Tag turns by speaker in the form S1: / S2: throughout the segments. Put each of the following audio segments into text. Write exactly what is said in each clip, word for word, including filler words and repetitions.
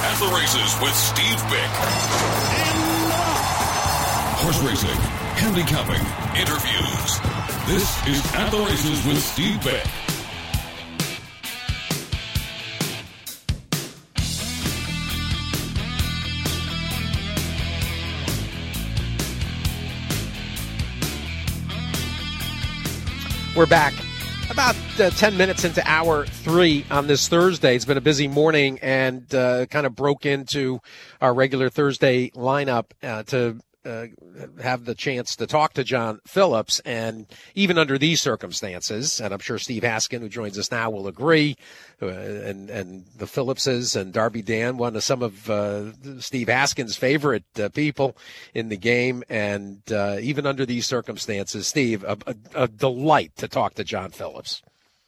S1: At the Races with Steve Bick. Horse racing, handicapping, interviews. This is At the Races with Steve Bick.
S2: We're back about uh, ten minutes into hour three on this Thursday. It's been a busy morning and uh, kind of broke into our regular Thursday lineup uh, to uh, have the chance to talk to John Phillips. And even under these circumstances, and I'm sure Steve Haskin, who joins us now, will agree, uh, and, and the Phillipses and Darby Dan, one of some of uh, Steve Haskin's favorite uh, people in the game. And uh, even under these circumstances, Steve, a, a, a delight to talk to John Phillips.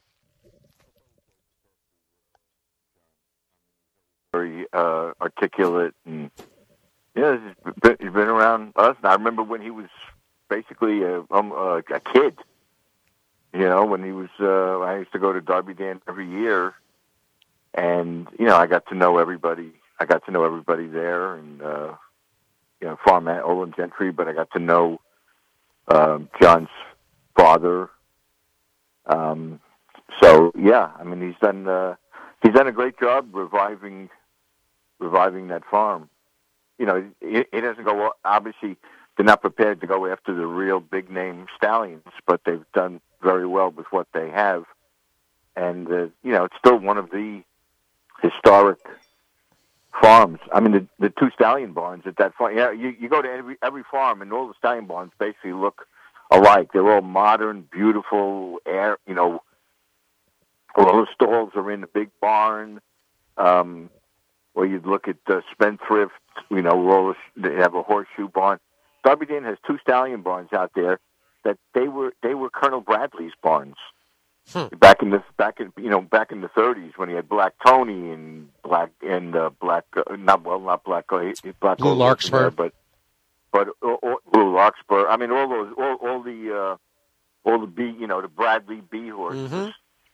S3: Very uh, articulate, and yeah, he's been, he's been around us. And I remember when he was basically a, um, a, a kid. You know, when he was, uh, I used to go to Darby Dan every year, and you know, I got to know everybody. I got to know everybody there, and uh, you know, Farm at Olin Gentry. But I got to know um, John's father. Um, so yeah, I mean, he's done uh, he's done a great job reviving. reviving that farm. You know, it, it doesn't go, obviously, they're not prepared to go after the real big-name stallions, but they've done very well with what they have. And, uh, you know, it's still one of the historic farms. I mean, the, the two stallion barns at that farm, yeah, you, you go to every, every farm, and all the stallion barns basically look alike. They're all modern, beautiful, air, you know, all the stalls are in the big barn. Um, Or you'd look at uh, Spendthrift, you know, roll, they have a horseshoe barn. Darby Dan has two stallion barns out there that they were they were Colonel Bradley's barns hmm. back in the back in you know back in the thirties when he had Black Tony and Black and uh, Black uh, not well not Black uh, Black
S2: Blue Larkspur,
S3: there, but but uh, uh, Blue Larkspur. I mean all those all all the uh, all the B you know the Bradley B horses.
S2: Mm-hmm.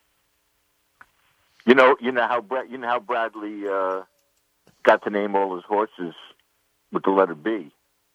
S3: You know you know how Brad, you know how Bradley. Uh, got to name all his horses with the letter B.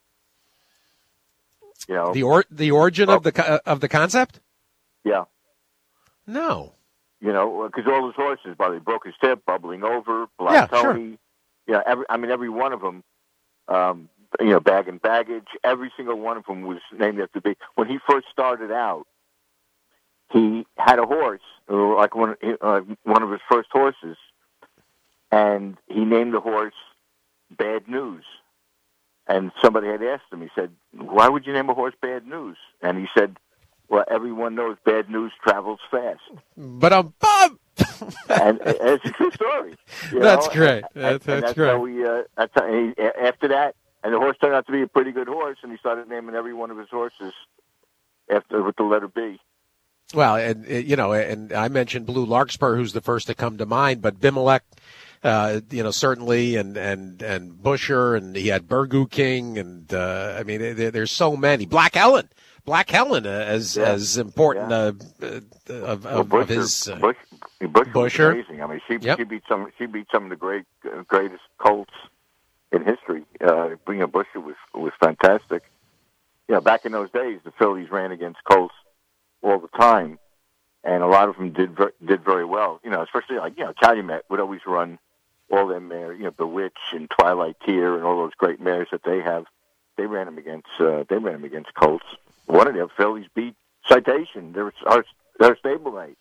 S3: You know
S2: the or the origin oh. of the uh, of the concept.
S3: Yeah.
S2: No.
S3: You know, because all his horses, by they broke his tip, bubbling over, Black
S2: yeah,
S3: Tony.
S2: Sure.
S3: Yeah, every, I mean every one of them. Um, you know, Bag and Baggage. Every single one of them was named after B. When he first started out, he had a horse, like one uh, one of his first horses. And he named the horse Bad News. And somebody had asked him, he said, why would you name a horse Bad News? And he said, well, everyone knows bad news travels fast.
S2: But I'm Bob.
S3: And it's a true story.
S2: That's
S3: know?
S2: great.
S3: And,
S2: that's,
S3: and
S2: that's
S3: that's
S2: great.
S3: How we, uh, that's how he, after that, and the horse turned out to be a pretty good horse, and he started naming every one of his horses after with the letter B.
S2: Well, and you know, and I mentioned Blue Larkspur, who's the first to come to mind, but Bimelech, uh, you know, certainly, and and and Busher, and he had Burgoo King, and uh, I mean, there, there's so many. Black Helen, Black Helen, uh, as yeah. as important
S3: yeah.
S2: uh, uh, of,
S3: well,
S2: of,
S3: Busher,
S2: of his uh,
S3: Bush, Busher,
S2: Busher.
S3: Was amazing. I mean, she
S2: yep.
S3: she beat some she beat some of the great uh, greatest colts in history. Uh, you know, Busher was was fantastic. You know, back in those days, the fillies ran against colts all the time. And a lot of them did ver- did very well, you know. Especially like you know, Calumet would always run all them mares, you know, Bewitch and Twilight Tear and all those great mares that they have. They ran them against uh, they ran them against colts. One of their fillies beat Citation. They're our, their stablemate.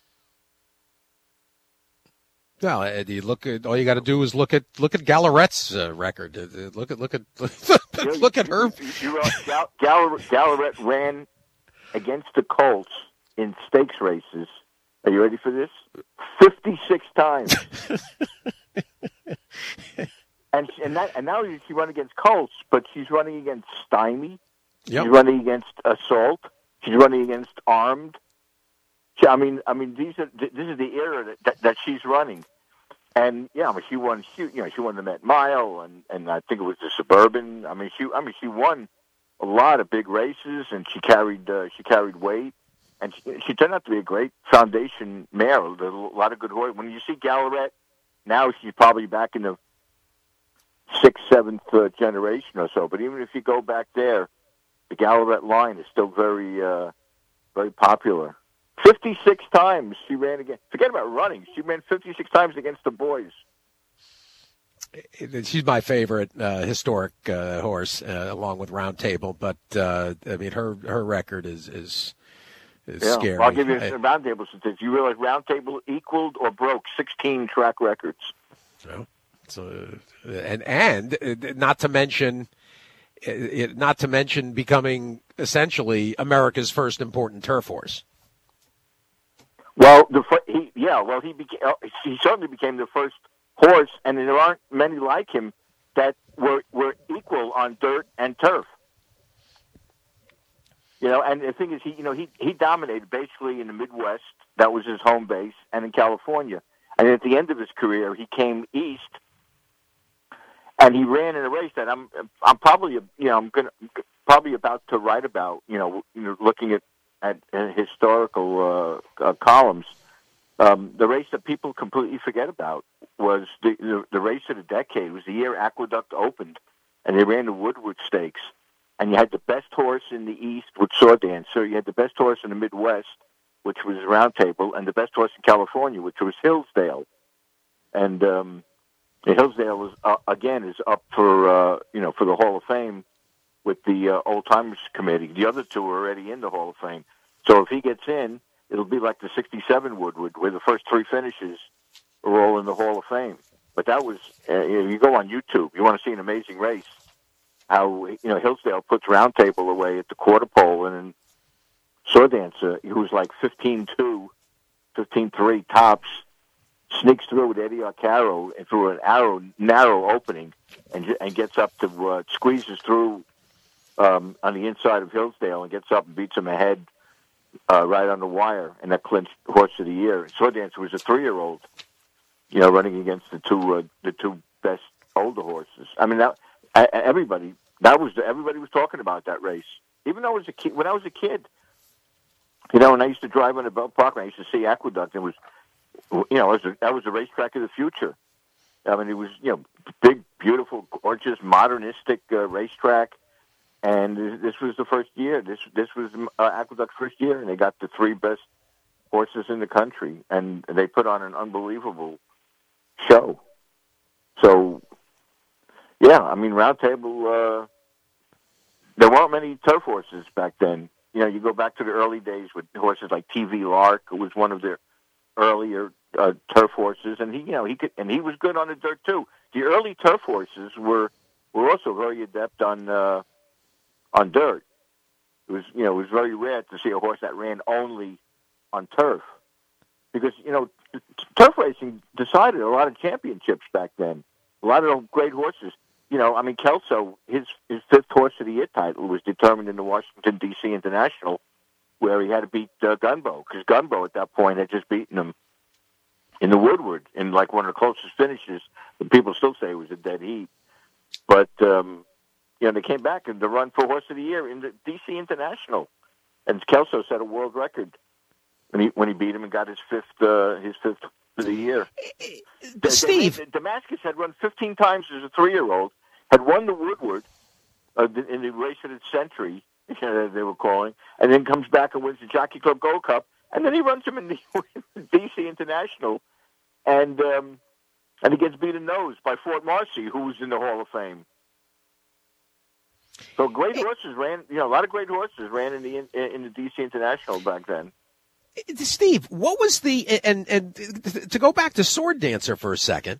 S2: Well, Ed, you look at all you got to do is look at look at Gallaret's uh, record. Uh, look at look at look at her.
S3: You, you, you, Gal- Gall- Gallaret ran against the colts in stakes races. Are you ready for this? fifty-six times. and and that and now she run against colts, but she's running against Stymie.
S2: Yep.
S3: She's running against Assault. She's running against Armed. She, I mean, I mean, these are this is the era that, that, that she's running. And yeah, I mean, she won. She, you know, she won the Met Mile, and, and I think it was the Suburban. I mean, she, I mean, she won a lot of big races, and she carried uh, she carried weight. And she, she turned out to be a great foundation mare. There's a lot of good horse. When you see Gallaret, now she's probably back in the sixth, seventh uh, generation or so. But even if you go back there, the Gallivret line is still very, uh, very popular. fifty-six times she ran against. Forget about running. She ran fifty-six times against the boys.
S2: She's my favorite uh, historic uh, horse, uh, along with Round Table. But uh, I mean, her her record is is, is
S3: yeah.
S2: scary.
S3: Well, I'll give you
S2: I,
S3: a Round Table statistics. You realize Round Table equaled or broke sixteen track records.
S2: So, so and and not to mention, it, not to mention becoming essentially America's first important turf horse.
S3: Well, the he yeah, well he became he certainly became the first horse, and there aren't many like him that were were equal on dirt and turf. You know, and the thing is, he you know he he dominated basically in the Midwest. That was his home base, and in California. And at the end of his career, he came east, and he ran in a race that I'm I'm probably you know I'm gonna probably about to write about. You know, you know looking at at, at historical uh, uh, columns. Um, the race that people completely forget about was the, the the race of the decade. It was the year Aqueduct opened, and they ran the Woodward Stakes. And you had the best horse in the East with Sword Dancer. You had the best horse in the Midwest, which was Round Table, and the best horse in California, which was Hillsdale. And um, Hillsdale is uh, again is up for uh, you know for the Hall of Fame with the uh, Old Timers Committee. The other two are already in the Hall of Fame. So if he gets in, it'll be like the sixty-seven Woodward, where the first three finishes are all in the Hall of Fame. But that was, uh, you go on YouTube, you want to see an amazing race, how, you know, Hillsdale puts Round Table away at the quarter pole, and then Sword Dancer, who was like fifteen two, fifteen three tops, sneaks through with Eddie Arcaro and through an arrow, narrow opening and and gets up to, uh, squeezes through um, on the inside of Hillsdale and gets up and beats him ahead. Uh, right on the wire, and that clinched Horse of the Year. Sword Dancer was a three-year-old, you know, running against the two uh, the two best older horses. I mean, that, everybody that was everybody was talking about that race. Even though I was a kid, when I was a kid, you know, and I used to drive on the Belt Park, and I used to see Aqueduct. It was, you know, it was a, that was the racetrack of the future. I mean, it was, you know, big, beautiful, gorgeous, modernistic uh, racetrack. And this was the first year. This this was uh, Aqueduct's first year, and they got the three best horses in the country, and they put on an unbelievable show. So, yeah, I mean, Round Table, uh, there weren't many turf horses back then. You know, you go back to the early days with horses like T V Lark, who was one of their earlier uh, turf horses, and he, you know, he could, and he was good on the dirt too. The early turf horses were were also very adept on. Uh, On dirt, it was you know it was very rare to see a horse that ran only on turf, because you know turf racing decided a lot of championships back then. A lot of great horses. You know, I mean Kelso, his his fifth Horse of the Year title was determined in the Washington D C International, where he had to beat uh, Gunbow, because Gunbow at that point had just beaten him in the Woodward in like one of the closest finishes. And people still say it was a dead heat, but. Um, You know, they came back and to run for Horse of the Year in the D C International, and Kelso set a world record when he when he beat him and got his fifth uh, his fifth of the year.
S2: Steve,
S3: they, they, Damascus had run fifteen times as a three-year-old, had won the Woodward uh, in the race of the century, you know, they were calling, and then comes back and wins the Jockey Club Gold Cup, and then he runs him in the D C International, and um, and he gets beaten nose by Fort Marcy, who was in the Hall of Fame. So great horses ran, you know, a lot of great horses ran in the in, in the D C International back then.
S2: Steve, what was the and and to go back to Sword Dancer for a second,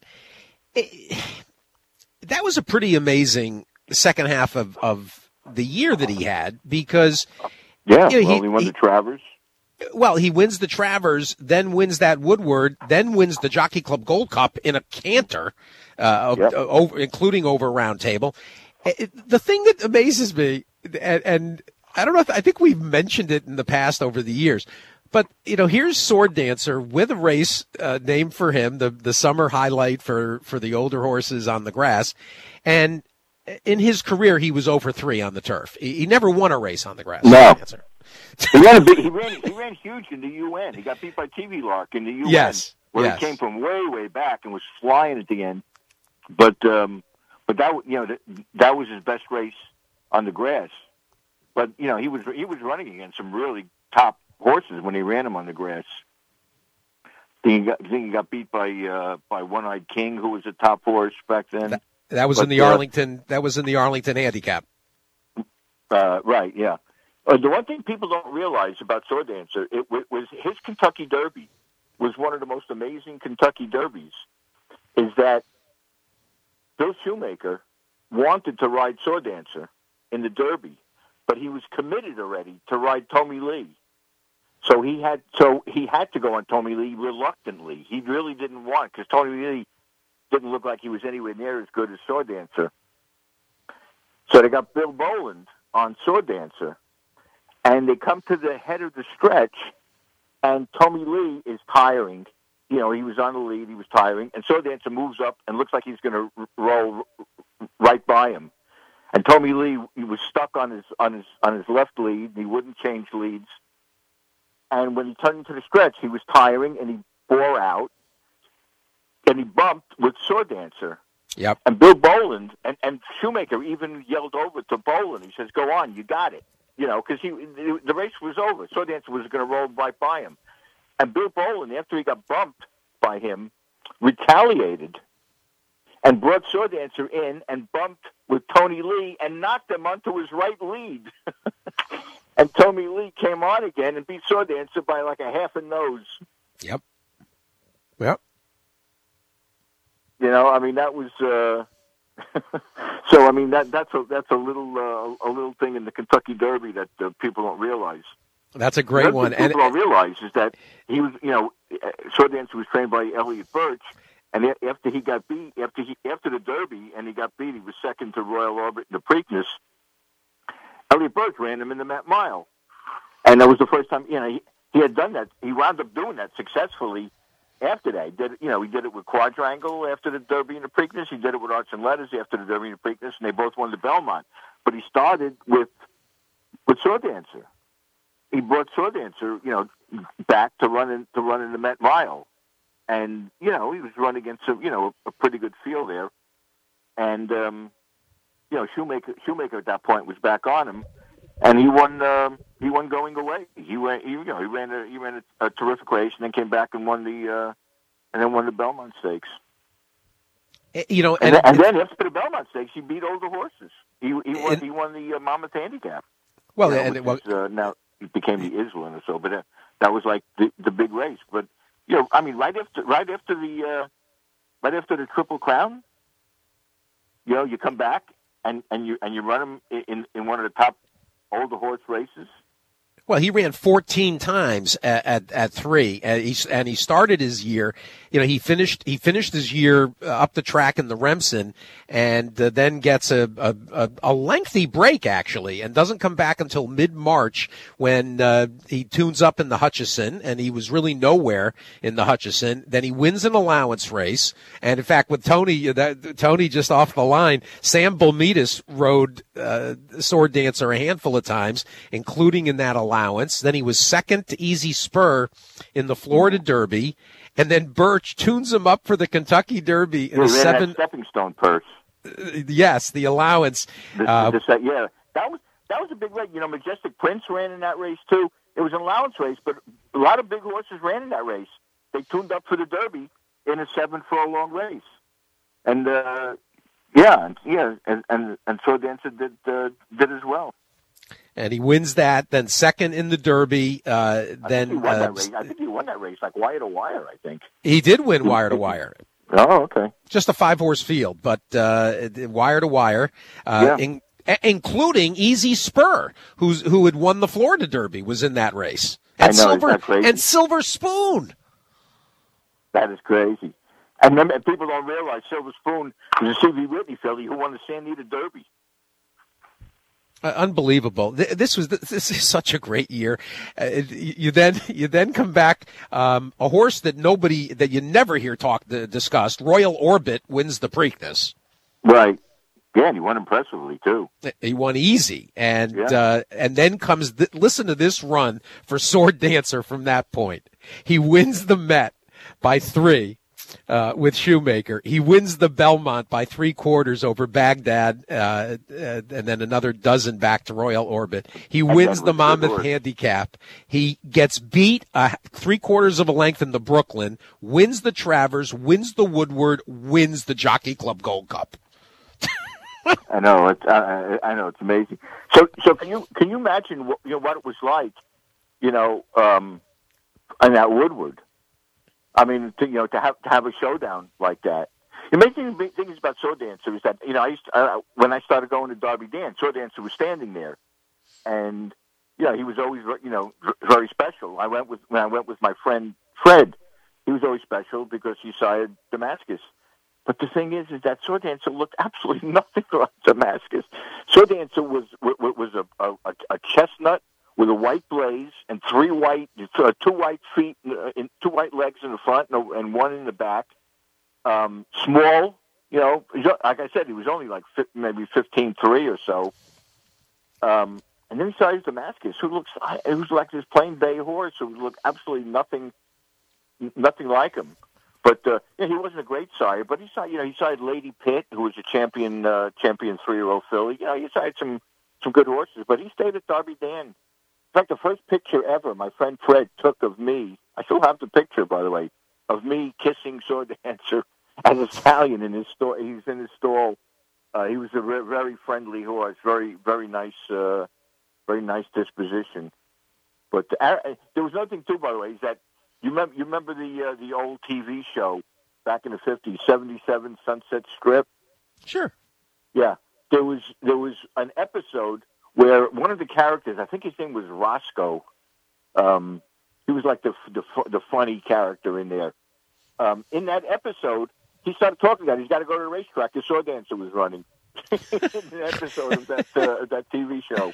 S2: that was a pretty amazing second half of, of the year that he had, because
S3: yeah,
S2: you know,
S3: well,
S2: he,
S3: he won
S2: he,
S3: the Travers.
S2: Well, he wins the Travers, then wins that Woodward, then wins the Jockey Club Gold Cup in a canter, uh, yep. over, including over Round Table. The thing that amazes me, and, and I don't know if I think we've mentioned it in the past over the years, but you know, here's Sword Dancer with a race uh, named for him, the the summer highlight for for the older horses on the grass, and in his career he was over three on the turf. He, he never won a race on the grass.
S3: No, he ran a big. He ran. He ran huge in the U N. He got beat by T V Lark in the U N.
S2: Yes,
S3: where
S2: yes.
S3: he came from way way back and was flying at the end, but. um but that you know that, that was his best race on the grass. But you know he was he was running against some really top horses when he ran him on the grass. I think he got, I think he got beat by uh, by One Eyed King, who was a top horse back then.
S2: That, that was
S3: but,
S2: in the
S3: uh,
S2: Arlington. That was in the Arlington handicap.
S3: Uh, right, yeah. Uh, the one thing people don't realize about Sword Dancer, it, it was his Kentucky Derby was one of the most amazing Kentucky Derbies. Is that Bill Shoemaker wanted to ride Sword Dancer in the Derby, but he was committed already to ride Tommy Lee. So he had so he had to go on Tommy Lee reluctantly. He really didn't want, because Tommy Lee didn't look like he was anywhere near as good as Sword Dancer. So they got Bill Boland on Sword Dancer, and they come to the head of the stretch, and Tommy Lee is tiring. You know, he was on the lead, he was tiring, and Sword Dancer moves up and looks like he's going to r- roll r- right by him. And Tommy Lee, he was stuck on his on his on his left lead. He wouldn't change leads. And when he turned into the stretch, he was tiring, and he bore out, and he bumped with Sword Dancer.
S2: Yep.
S3: And Bill Boland and, and Shoemaker even yelled over to Boland. He says, "Go on, you got it." You know, because he the race was over. Sword Dancer was going to roll right by him. And Bill Boland, after he got bumped by him, retaliated and brought Sword Dancer in and bumped with Tony Lee and knocked him onto his right lead. And Tommy Lee came on again and beat Sword Dancer by like a half a nose.
S2: Yep. Yep.
S3: You know, I mean, that was. Uh... so, I mean, that that's a that's a little uh, a little thing in the Kentucky Derby that uh, people don't realize.
S2: That's a great one.
S3: What people
S2: and
S3: don't realize is that he was, you know, Sword Dancer was trained by Elliot Birch, and after he got beat, after he after the Derby, and he got beat, he was second to Royal Orbit in the Preakness. Elliot Birch ran him in the Met Mile, and that was the first time. You know, he, he had done that. He wound up doing that successfully. After that, he did you know he did it with Quadrangle after the Derby and the Preakness. He did it with Arts and Letters after the Derby and the Preakness, and they both won the Belmont. But he started with with Sword Dancer. He brought Sword Dancer, you know, back to run in, to run in the Met Mile, and you know he was running against a, you know a pretty good field there, and um, you know Shoemaker Shoemaker at that point was back on him, and he won. Um, he won going away. He ran. He, you know, he ran a he ran a, a terrific race, and then came back and won the uh, and then won the Belmont Stakes.
S2: You know,
S3: and,
S2: and,
S3: and then after the Belmont Stakes, he beat older horses. He he won.
S2: And,
S3: he won the uh, Monmouth Handicap.
S2: Well,
S3: you know,
S2: and well,
S3: is, uh, now it became the Islin or so, but uh, that was like the the big race. But you know, I mean, right after right after the uh, right after the Triple Crown, you know, you come back and, and you and you run him in in one of the top older horse races.
S2: Well, he ran fourteen times at at, at three, and he and he started his year. You know, he finished he finished his year up the track in the Remsen, and uh, then gets a, a a lengthy break actually, and doesn't come back until mid March when uh, he tunes up in the Hutchison, and he was really nowhere in the Hutchison. Then he wins an allowance race, and in fact, with Tony that Tony just off the line, Sam Balmitis rode uh, Sword Dancer a handful of times, including in that allowance. Allowance. Then he was second to Easy Spur in the Florida Derby, and then Birch tunes him up for the Kentucky Derby in
S3: yeah,
S2: a seven.
S3: That stepping stone purse.
S2: Uh, yes, the allowance.
S3: The,
S2: uh,
S3: the, the, yeah, that was that was a big race. You know, Majestic Prince ran in that race too. It was an allowance race, but a lot of big horses ran in that race. They tuned up for the Derby in a seven furlong race, and uh, yeah, and, yeah, and and and Sword Dancer did uh, did as well.
S2: And he wins that, then second in the Derby. Uh,
S3: I
S2: then
S3: think he won
S2: uh,
S3: that race. I think he won that race, like wire to wire. I think
S2: he did win wire to wire.
S3: Oh, okay.
S2: Just a five horse field, but uh, wire to wire, uh,
S3: yeah.
S2: in, including Easy Spur, who's who had won the Florida Derby, was in that race, and
S3: I know,
S2: Silver
S3: isn't that crazy?
S2: and Silver Spoon.
S3: That is crazy. And remember, people don't realize Silver Spoon was a C B Whitney filly who won the San Anita Derby.
S2: Uh, unbelievable! This was this is such a great year. Uh, you then you then come back um, a horse that nobody that you never hear talk discussed. Royal Orbit wins the Preakness.
S3: Right. Yeah, and he won impressively too.
S2: He won easy, and
S3: yeah.
S2: uh, and then comes th- listen to this run for Sword Dancer from that point. He wins the Met by three. uh, with Shoemaker. He wins the Belmont by three quarters over Baghdad, uh, and then another dozen back to Royal Orbit. He wins the Monmouth Handicap. He gets beat uh, three quarters of a length in the Brooklyn, wins the Travers, wins the Woodward, wins the Jockey Club Gold Cup.
S3: I know it's uh, I know it's amazing. So so can you can you imagine what, you know what it was like, you know, um, in that Woodward? I mean, to, you know, to have to have a showdown like that. The amazing thing is about Sword Dancer is that you know I used to, uh, when I started going to Derby Dan, Sword Dancer was standing there, and you know he was always you know very special. I went with when I went with my friend Fred. He was always special because he sired Damascus. But the thing is, is that Sword Dancer looked absolutely nothing like Damascus. Sword Dancer was was a, a, a chestnut with a white blaze and three white, uh, two white feet, uh, in, two white legs in the front and, and one in the back. Um, small, you know, like I said, he was only like maybe fifteen three or so. Um, and then he saw Damascus, who looks, it was like this plain bay horse who looked absolutely nothing, nothing like him. But uh, yeah, he wasn't a great sire, but he saw, you know, he sired Lady Pitt, who was a champion, uh, champion three-year-old filly. You know, he sired some, some good horses, but he stayed at Derby Dan. In fact, the first picture ever my friend Fred took of me, I still have the picture, by the way, of me kissing Sword Dancer as a stallion in his stall. He was in his stall. Uh, he was a re- very friendly horse, very, very nice, uh, very nice disposition. But uh, there was another thing too, by the way, is that. You remember, you remember the uh, the old T V show back in the fifties, seventy-seven Sunset Strip?
S2: Sure.
S3: Yeah. There was there was an episode where one of the characters, I think his name was Roscoe, um, he was like the, the the funny character in there. Um, in that episode, he started talking about he's got to go to the racetrack. The Sword Dancer was running. in the episode of that, uh, that T V show.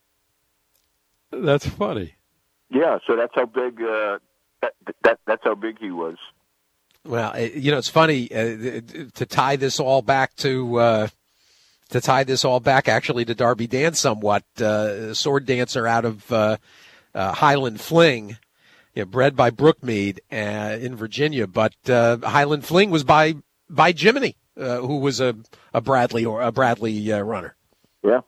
S2: That's funny.
S3: Yeah, so that's how big... Uh, That, that that's how big he was.
S2: Well, you know, it's funny uh, to tie this all back to uh, to tie this all back actually to Derby Dan somewhat. Uh, Sword Dancer out of uh, uh, Highland Fling, you know, bred by Brookmead uh, in Virginia, but uh, Highland Fling was by by Jiminy, uh, who was a, a Bradley or a Bradley uh, runner.
S3: Yeah.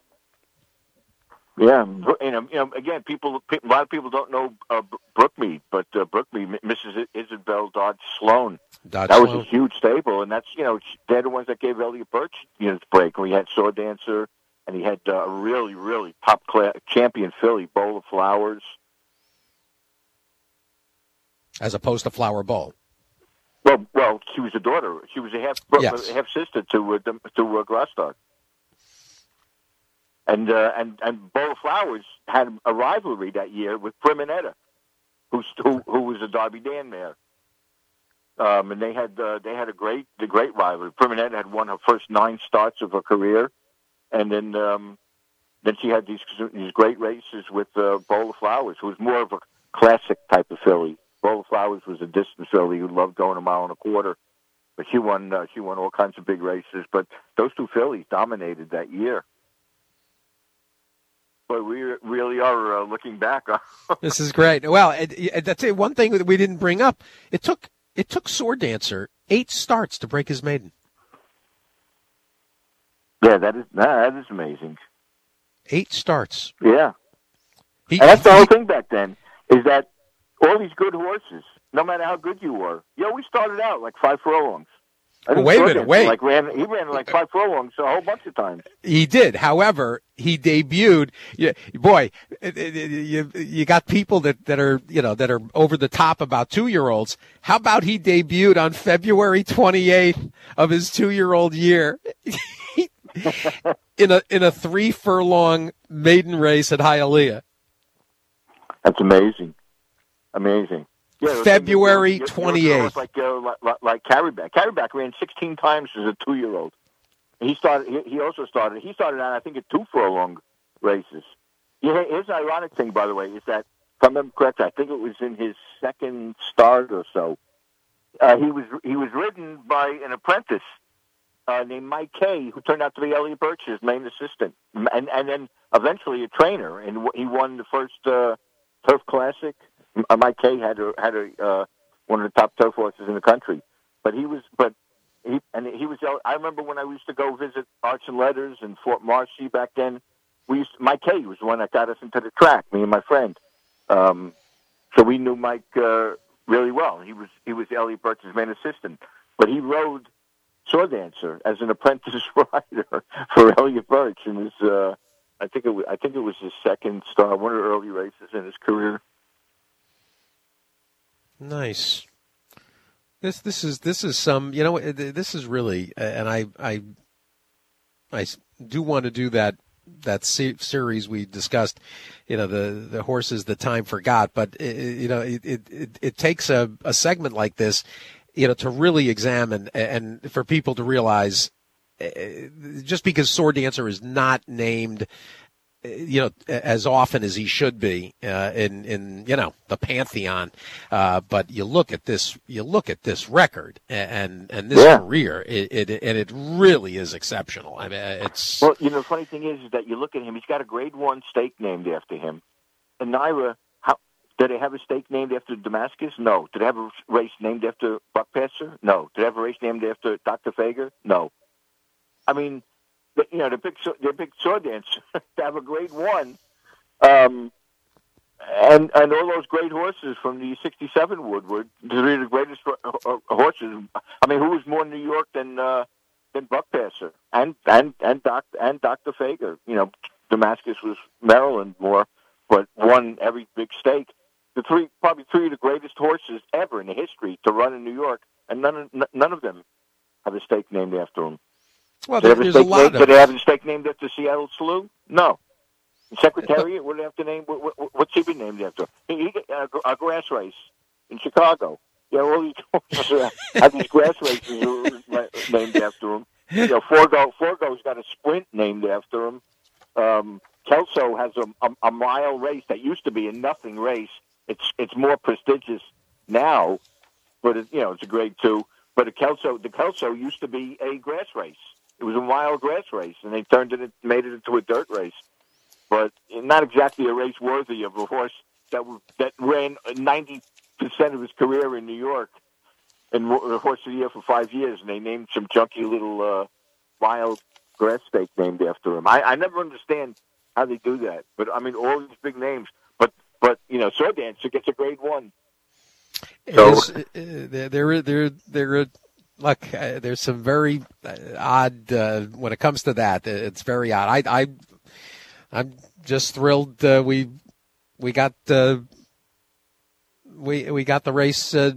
S3: Yeah, and you know, again, people, a lot of people don't know uh, Brookmead, but uh, Brookmead, Missus Isabel Dodge Sloan,
S2: Dodge
S3: that
S2: Sloan.
S3: was a huge stable, and that's you know they're the ones that gave Elliot Birch you know his break. We had Sword Dancer, and he had uh, a really, really top class champion filly, Bowl of Flowers,
S2: as opposed to Flower Bowl.
S3: Well, well, she was a daughter. She was a half
S2: yes.
S3: half sister to uh, to uh, Grosstock. And uh, and and Bowl of Flowers had a rivalry that year with Priminetta, who who, who was a Derby Dan mare. Um, and they had uh, they had a great the great rivalry. Priminetta had won her first nine starts of her career, and then um, then she had these these great races with uh, Bowl of Flowers, who was more of a classic type of filly. Bowl of Flowers was a distance filly who loved going a mile and a quarter, but she won uh, she won all kinds of big races. But those two fillies dominated that year. But we really are uh, looking back.
S2: This is great. Well, it, it, that's it. One thing that we didn't bring up. It took it took Sword Dancer eight starts to break his maiden.
S3: Yeah, that is that is amazing.
S2: Eight starts.
S3: Yeah,
S2: he,
S3: and that's the
S2: he,
S3: whole thing back then. Is that all these good horses? No matter how good you were, you always started out like five furlongs.
S2: Well, wait a minute, wait.
S3: Like ran, he ran like five furlongs a whole bunch of times.
S2: He did. However, he debuted. You, boy, you, you got people that, that are you know that are over the top about two year olds. How about he debuted on February twenty-eighth of his two year old year in a in a three furlong maiden race at Hialeah?
S3: That's amazing, amazing. Yeah,
S2: February twenty-eighth.
S3: Like uh, like, like Carryback. Carryback ran sixteen times as a two-year-old. He started. He, he also started. He started on I think at two furlong races. Yeah, here's an ironic thing, by the way, is that if I remember correctly, I think it was in his second start or so. Uh, he was he was ridden by an apprentice uh, named Mike Kay, who turned out to be Elliot Birch's main assistant, and and then eventually a trainer, and he won the first uh, Turf Classic. Mike Kay had a, had a, uh, one of the top turf horses in the country. but he was, but he and he was. I remember when I used to go visit Arts and Letters in Fort Marcy back then. We used Mike Kay was the one that got us into the track. Me and my friend. Um, so we knew Mike uh, really well. He was he was Elliot Birch's main assistant, but he rode Sword Dancer as an apprentice rider for Elliot Birch, and his uh, I think it was, I think it was his second start, one of the early races in his career.
S2: Nice. This this is this is some you know this is really and I I I do want to do that that series we discussed, you know, the the horses the time forgot, but it, you know it it it takes a, a segment like this, you know, to really examine and for people to realize just because Sword Dancer is not named, you know, as often as he should be uh, in in you know the pantheon, uh, but you look at this, you look at this record and and this yeah. career, it, it and it really is exceptional. I mean, it's
S3: well, you know, the funny thing is, is that you look at him; he's got a Grade One stake named after him. And Naira, how did they have a stake named after Damascus? No. Did they have a race named after Buckpasser? No. Did they have a race named after Doctor Fager? No. I mean. You know, the big, the big Sword Dancer to have a Grade One, um, and and all those great horses from the sixty-seven Woodward, three of the greatest uh, horses. I mean, who was more New York than uh, than Buckpasser and and and Doc and Doctor Fager? You know, Damascus was Maryland more, but won every big stake. The three, probably three of the greatest horses ever in the history to run in New York, and none of, none of them have a stake named after them.
S2: Well, there, there's a lot
S3: named,
S2: of...
S3: Did they have a stake named after Seattle Slew? No. Secretariat, what do they have to name? What, what, what's he been named after? He, he uh, a grass race in Chicago. Yeah, all these horses have these grass races named after him. You know, Forgo, Forgo's got a sprint named after him. Um, Kelso has a, a, a mile race that used to be a nothing race. It's it's more prestigious now, but it, you know it's a Grade Two. But a Kelso, the Kelso used to be a grass race. It was a wild grass race, and they turned it, made it into a dirt race. But not exactly a race worthy of a horse that that ran ninety percent of his career in New York, and a horse of the year for five years. And they named some junky little uh, wild grass stake named after him. I, I never understand how they do that. But I mean, all these big names. But but you know, Sword Dancer gets a Grade One.
S2: So is, uh, there there there there are. Look, uh, there's some very uh, odd uh, when it comes to that. It's very odd. I, I, I'm just thrilled uh, we we got uh, we we got the race uh,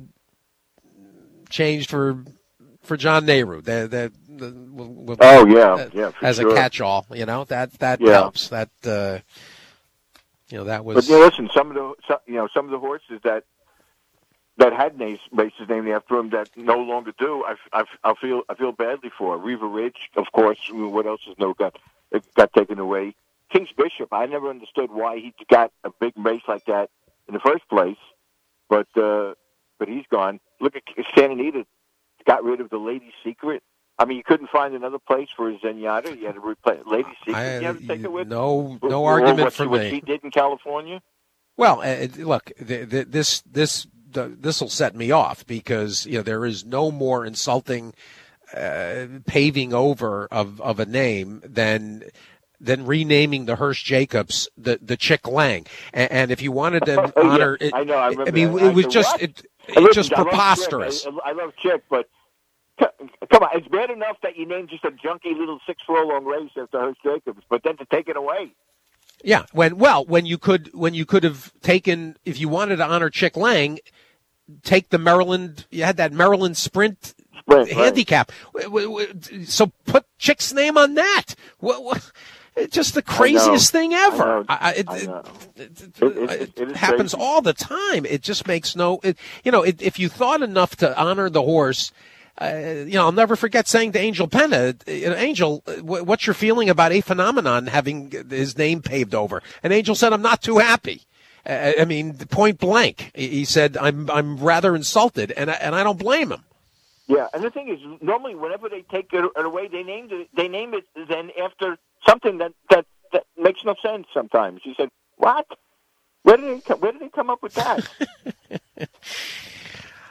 S2: changed for for John Nehru. The, the, the, we'll,
S3: oh yeah, uh, yeah.
S2: As
S3: sure.
S2: a catch-all, you know that that
S3: yeah.
S2: helps. That uh, you know that was.
S3: But you know, listen, some of the some, you know some of the horses that. that had races named after him that no longer do. I, I, I feel I feel badly for Riva Ridge, of course. I mean, what else is no got it got taken away? King's Bishop. I never understood why he got a big race like that in the first place, but uh, but he's gone. Look at Santa Anita. Got rid of the Lady Secret. I mean, you couldn't find another place for a Zenyatta. You had to replace Lady Secret.
S2: I,
S3: you had to take it with
S2: no no
S3: or,
S2: argument
S3: or what,
S2: for
S3: what
S2: me.
S3: What he did in California.
S2: Well, uh, look, the, the, this this. This will set me off because you know there is no more insulting uh, paving over of, of a name than than renaming the Hirsch Jacobs the the Chick Lang. And, and if you wanted to
S3: oh,
S2: honor,
S3: yeah.
S2: it,
S3: I know. I remember.
S2: I mean,
S3: that.
S2: it was
S3: I
S2: just
S3: what?
S2: it, it
S3: listen,
S2: just
S3: I
S2: preposterous.
S3: Love I, I love Chick, but come on, it's bad enough that you named just a junky little six furlong race after Hirsch Jacobs, but then to take it away.
S2: Yeah, when well, when you could when you could have taken if you wanted to honor Chick Lang. Take the Maryland, you had that Maryland Sprint
S3: right,
S2: handicap.
S3: Right.
S2: So put Chick's name on that. What, what, just the craziest thing ever. I I, it,
S3: I
S2: it,
S3: it,
S2: it,
S3: it,
S2: it happens
S3: crazy.
S2: all the time. It just makes no, it, you know, it, if you thought enough to honor the horse, uh, you know, I'll never forget saying to Angel Penna, Angel, what's your feeling about A Phenomenon having his name paved over? And Angel said, I'm not too happy. I mean, point blank. He said, "I'm I'm rather insulted," and I, and I don't blame him.
S3: Yeah, and the thing is, normally whenever they take it away, they named it. They name it then after something that, that, that makes no sense. Sometimes you said, "What? Where did they come, where did they come up with that?"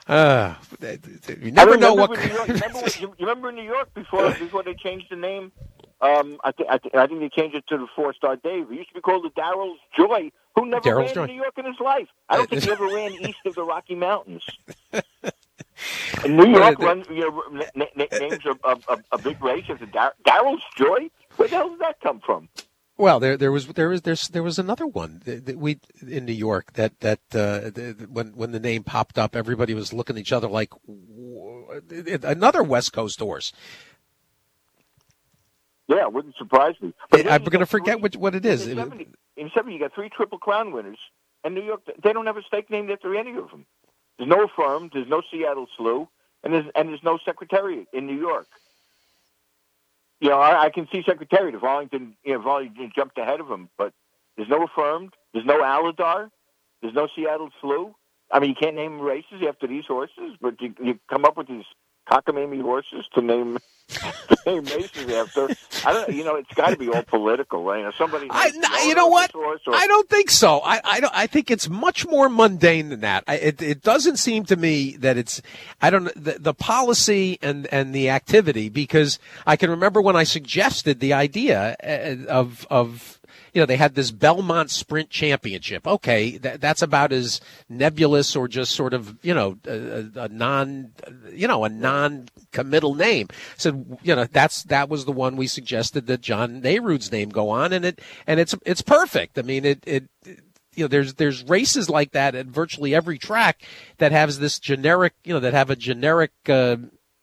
S2: Uh, you never know what.
S3: New York, remember, when, you, you remember in New York before before they changed the name? Um, I, th- I, th- I think they changed it to the Four Star Dave. It used to be called the Daryl's Joy, who never
S2: Daryl's
S3: ran
S2: Joy.
S3: in New York in his life. I don't think he ever ran east of the Rocky Mountains. And New York runs, you know, n- n- names a, a, a big race as a Dar- Daryl's Joy. Where the hell did that come from?
S2: Well, there, there was, there was, there's, there was another one that we in New York that that uh, when when the name popped up, everybody was looking at each other like another West Coast horse.
S3: Yeah, it wouldn't surprise me.
S2: But I'm going to forget what what it is.
S3: In seventy, in seventy, you got three Triple Crown winners, and New York they don't have a stake named after any of them. There's no Affirmed, there's no Seattle Slew, and there's and there's no Secretariat in New York. You know, I, I can see Secretariat if Arlington, you know, if Arlington jumped ahead of him, but there's no Affirmed, there's no Aladar, there's no Seattle Slew. I mean, you can't name races after these horses, but you, you come up with these cockamamie horses to name to name races after. I don't, you know, it's got to be all political, right? You know, somebody.
S2: I, you know what? Or, I don't think so. I, I don't. I think it's much more mundane than that. I, it, it doesn't seem to me that it's. I don't know the, the policy and and the activity, because I can remember when I suggested the idea of of. You know, they had this Belmont Sprint Championship. Okay, that, that's about as nebulous or just sort of, you know, a, a non, you know, a non-committal name. So, you know, that's that was the one we suggested that John Nehru's name go on, and it and it's it's perfect. I mean, it it. You know, there's there's races like that at virtually every track that has this generic, you know, that have a generic uh,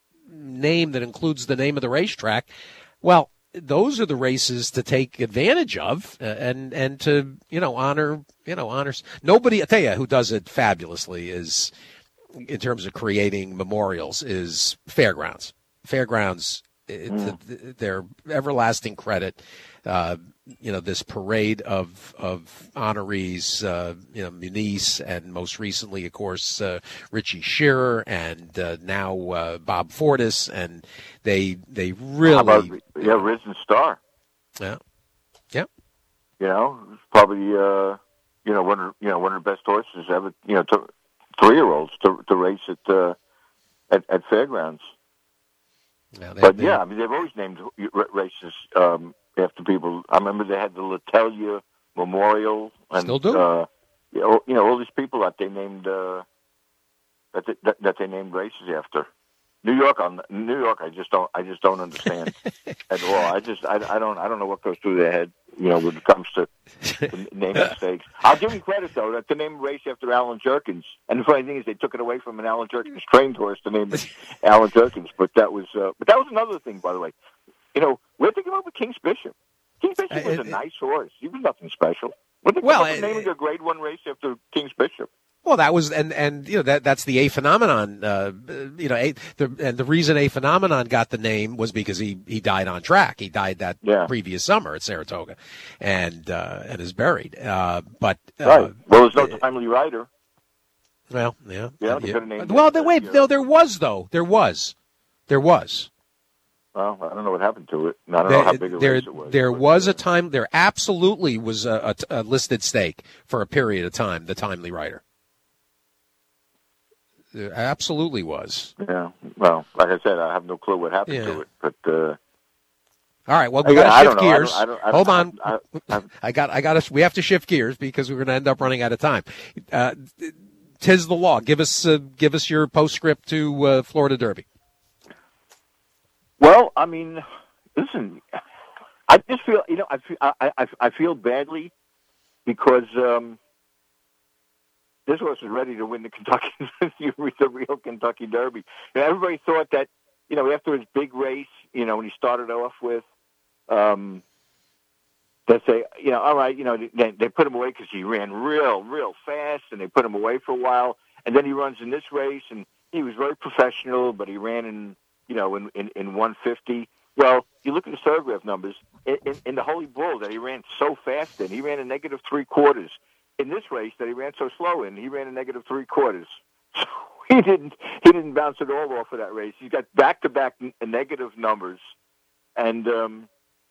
S2: name that includes the name of the racetrack. Well, those are the races to take advantage of uh, and and to, you know, honor, you know, honors. Nobody, I tell you, who does it fabulously is, in terms of creating memorials, is Fairgrounds. Fairgrounds, it, mm. their everlasting credit. Uh, you know, this parade of of honorees, uh, you know, Muniz, and most recently, of course, uh, Richie Shearer, and uh, now uh, Bob Fortas, and they they really
S3: How about, yeah, Risen Star.
S2: Yeah, yeah.
S3: You know, probably uh, you know one of you know one of the best horses ever. You know, to, three year olds to to race at uh, at, at Fairgrounds.
S2: Yeah, they,
S3: but
S2: they,
S3: yeah, I mean, they've always named races um, after people. I remember they had the Latelia Memorial, and
S2: still do.
S3: Uh, you know, you know, all these people that they named uh, that, they, that that they named races after. New York, on New York, I just don't, I just don't understand at all. I just, I, I don't, I don't know what goes through their head, you know, when it comes to, to naming stakes. I'll give them credit though that to name a race after Alan Jerkins. And the funny thing is, they took it away from an Alan Jerkins trained horse to name it Alan Jerkins. But that was, uh, but that was another thing, by the way. You know, where'd they come up with King's Bishop? King's Bishop was a nice horse. He was nothing special. Where'd they come
S2: well,
S3: up with naming a Grade One race after King's Bishop?
S2: Well, that was, and, and, you know, that, that's the A Phenomenon, uh, you know, a, the, and the reason A Phenomenon got the name was because he, he died on track. He died that
S3: yeah.
S2: previous summer at Saratoga and, uh, and is buried. Uh, but, uh,
S3: right. Well, there's no timely rider.
S2: Well, yeah.
S3: Yeah.
S2: yeah. Well, the, wait, no, there was though. There was, there was.
S3: Well, I don't know what happened to it. I don't there, know how big a
S2: there,
S3: race it was.
S2: There
S3: but,
S2: was
S3: uh,
S2: a time, there absolutely was a, a, a listed stake for a period of time, the timely rider. There absolutely was.
S3: Yeah. Well, like I said, I have no clue what happened
S2: yeah.
S3: to it. But uh, all
S2: right, well, we got to shift gears.
S3: I don't, I don't,
S2: Hold
S3: I
S2: on,
S3: I, I,
S2: I got, I got us. We have to shift gears because we're going to end up running out of time. Uh, tis the law. Give us, uh, give us your postscript to uh, Florida Derby.
S3: Well, I mean, listen, I just feel, you know, I feel, I, I, I feel badly because. Um, This horse is ready to win the Kentucky, the real Kentucky Derby. And everybody thought that, you know, after his big race, you know, when he started off with, um, they say, you know, all right, you know, they, they put him away because he ran real, real fast, and they put him away for a while. And then he runs in this race, and he was very professional, but he ran in, you know, in, in, in one fifty. Well, you look at the Thoroughbred numbers, in, in, in the Holy Bull that he ran so fast in, he ran a negative three quarters. In this race that he ran so slow in, he ran a negative three quarters. So he didn't he didn't bounce at all off of that race. He's got back to back negative numbers, and um,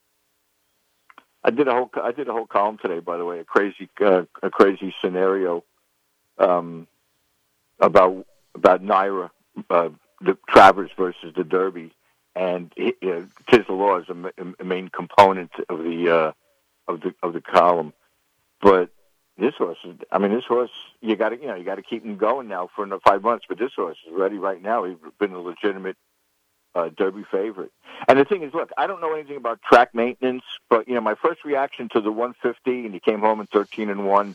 S3: I did a whole I did a whole column today, by the way, a crazy uh, a crazy scenario um, about about Naira, uh, the Travers versus the Derby, and it, you know, Tiz the Law is a, a main component of the uh, of the of the column. But this horse, is, I mean, this horse, you got to you know you got to keep him going now for another five months. But this horse is ready right now. He's been a legitimate uh, Derby favorite. And the thing is, look, I don't know anything about track maintenance, but you know, my first reaction to the one fifty, and he came home in thirteen and one.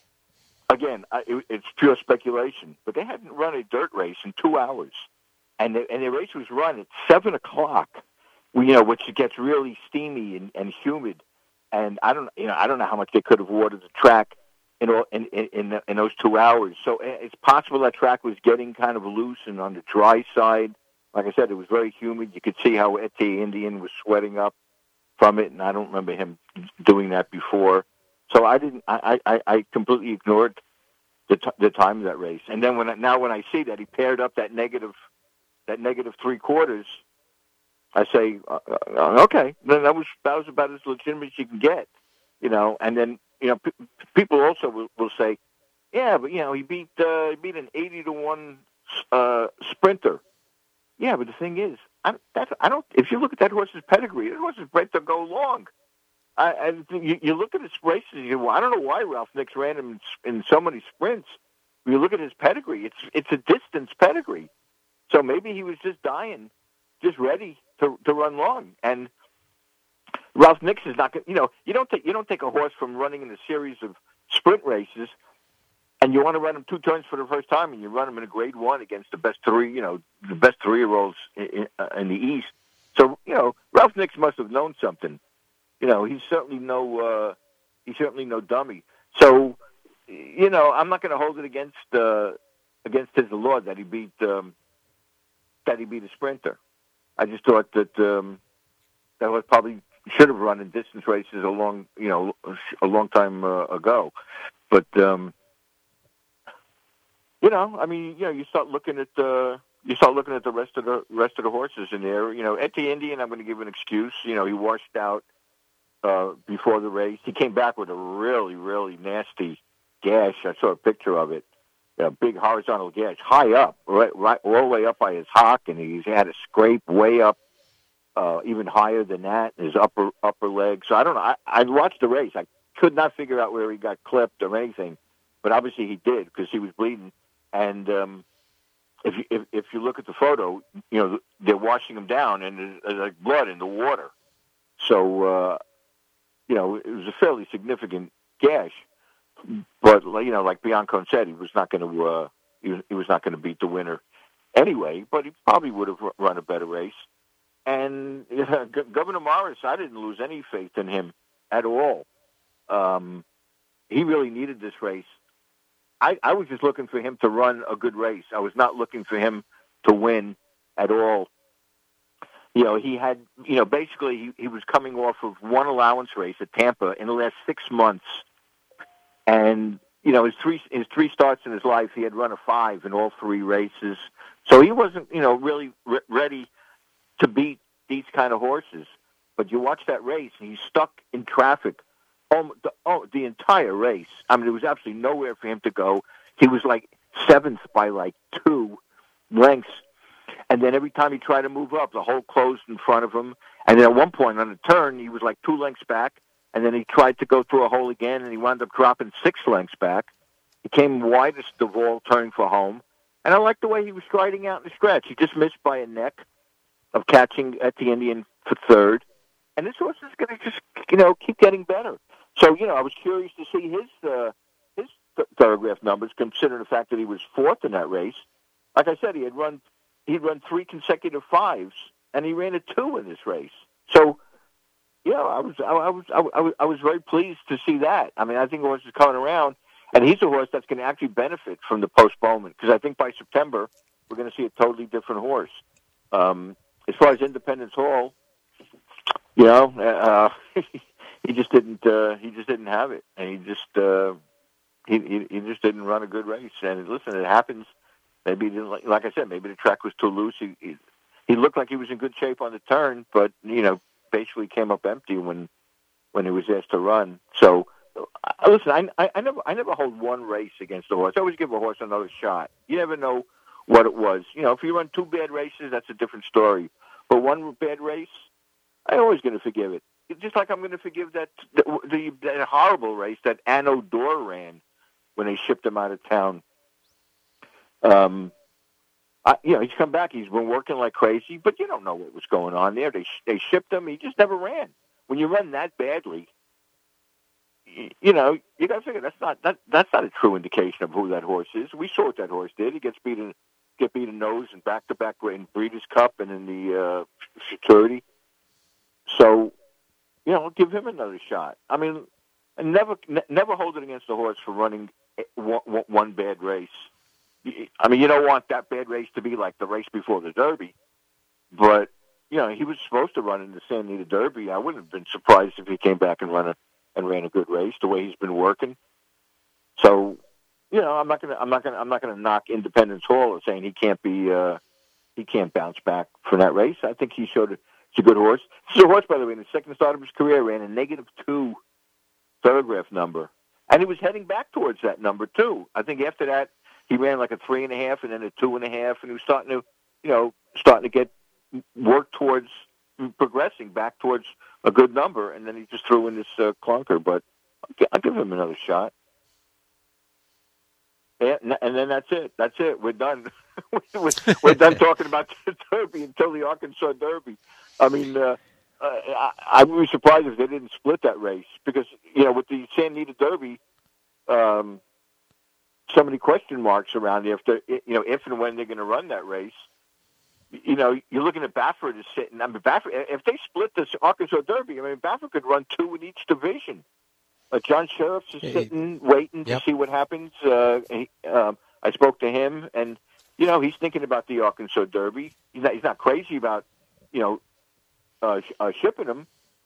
S3: Again, I, it, it's pure speculation, but they hadn't run a dirt race in two hours, and the, and the race was run at seven o'clock. You know, which gets really steamy and, and humid, and I don't, you know, I don't know how much they could have watered the track in all, in, in in in those two hours. So it's possible that track was getting kind of loose and on the dry side. Like I said, it was very humid. You could see how Etienne Indian was sweating up from it, and I don't remember him doing that before. So I didn't. I, I, I completely ignored the t- the time of that race. And then when I, now when I see that he paired up that negative that negative three quarters, I say, uh, uh, okay, then that was that was about as legitimate as you can get, you know. And then you know, p- people also will, will say, yeah, but you know, he beat uh, he beat an eighty to one uh, sprinter. Yeah, but the thing is, I, that's, I don't. If you look at that horse's pedigree, that horse is bred to go long. I, I you, you look at his races. You go, well, I don't know why Ralph Nix ran him in, in so many sprints. When you look at his pedigree, it's it's a distance pedigree. So maybe he was just dying, just ready to to run long. And Ralph Nix is not going. You know, you don't take you don't take a horse from running in a series of sprint races, and you want to run him two turns for the first time, and you run him in a Grade One against the best three. You know, the best three year olds in, in, uh, in the East. So you know, Ralph Nix must have known something. You know, he's certainly no uh, he's certainly no dummy. So, you know, I'm not going to hold it against uh, against Tiz the Law that he beat um, that he beat a sprinter. I just thought that um, that was probably should have run in distance races a long you know a long time uh, ago. But um, you know, I mean, you know, you start looking at uh, you start looking at the rest of the rest of the horses in there. You know, Etienne Indian, I'm going to give an excuse. You know, he washed out. Uh, before the race, he came back with a really, really nasty gash. I saw a picture of it, a big horizontal gash, high up, right, right, all the way up by his hock, and he's had a scrape way up, uh, even higher than that, his upper upper leg. So I don't know. I, I watched the race. I could not figure out where he got clipped or anything, but obviously he did because he was bleeding. And um, if you if, if you look at the photo, you know they're washing him down, and there's, there's like blood in the water. So. Uh, You know, it was a fairly significant gash, but you know, like Biancone said, he was not going to uh, he, was, he was not going to beat the winner anyway. But he probably would have run a better race. And uh, G- Governor Morris, I didn't lose any faith in him at all. Um, he really needed this race. I, I was just looking for him to run a good race. I was not looking for him to win at all. You know, he had, you know, basically he, he was coming off of one allowance race at Tampa in the last six months. And, you know, his three his three starts in his life, he had run a five in all three races. So he wasn't, you know, really re- ready to beat these kind of horses. But you watch that race, and he's stuck in traffic oh, the, oh, the entire race. I mean, there was absolutely nowhere for him to go. He was like seventh by like two lengths. And then every time he tried to move up, the hole closed in front of him. And then at one point on the turn, he was like two lengths back. And then he tried to go through a hole again, and he wound up dropping six lengths back. He came widest of all, turning for home. And I liked the way he was striding out in the stretch. He just missed by a neck of catching Etienne Indian for third. And this horse is going to just, you know, keep getting better. So, you know, I was curious to see his uh, his th- Thorograph numbers, considering the fact that he was fourth in that race. Like I said, he had run he'd run three consecutive fives, and he ran a two in this race. So, yeah, I was I, I was I was I was very pleased to see that. I mean, I think the horse is coming around, and he's a horse that's going to actually benefit from the postponement, because I think by September we're going to see a totally different horse. Um, as far as Independence Hall, you know, uh, he just didn't uh, he just didn't have it, and he just uh, he, he he just didn't run a good race. And listen, it happens. Maybe he didn't like, like I said, maybe the track was too loose. He, he he looked like he was in good shape on the turn, but you know, basically came up empty when when he was asked to run. So, uh, listen, I, I I never I never hold one race against a horse. I always give a horse another shot. You never know what it was. You know, if you run two bad races, that's a different story. But one bad race, I'm always going to forgive it. It's just like I'm going to forgive that the, the that horrible race that Anno Dor ran when they shipped him out of town. Um, I, you know, he's come back. He's been working like crazy, but you don't know what was going on there. They they shipped him. He just never ran. When you run that badly, you, you know, you got to figure that's not that that's not a true indication of who that horse is. We saw what that horse did. He gets beat in get beat in nose and back to back in Breeders' Cup and in the uh, Futurity. So, you know, give him another shot. I mean, and never ne- never hold it against the horse for running one, one bad race. I mean, you don't want that bad race to be like the race before the Derby, but, you know, he was supposed to run in the Santa Anita Derby. I wouldn't have been surprised if he came back and ran a and ran a good race the way he's been working. So, you know, I'm not gonna I'm not gonna I'm not gonna knock Independence Hall and saying he can't be uh, he can't bounce back for that race. I think he showed it. It's a good horse. This is a horse, by the way, in the second start of his career, ran a negative two Thorograph number, and he was heading back towards that number too. I think after that, he ran like a three and a half, and then a two and a half, and he was starting to, you know, starting to get work towards progressing back towards a good number, and then he just threw in this uh, clunker. But I'll give him another shot. Yeah, and then that's it. That's it. We're done. We're done talking about the Derby until the Arkansas Derby. I mean, uh, I, I would be surprised if they didn't split that race because, you know, with the Santa Anita Derby, um, so many question marks around there. If they're, you know, if and when they're going to run that race, you know, you're looking at Baffert is sitting. I mean, Baffert. If they split this Arkansas Derby, I mean, Baffert could run two in each division. Uh, John Sheriff's is sitting, waiting
S2: yep.
S3: to see what happens. Uh, he, um, I spoke to him, and you know, he's thinking about the Arkansas Derby. He's not, he's not crazy about, you know, uh, sh- uh, shipping him.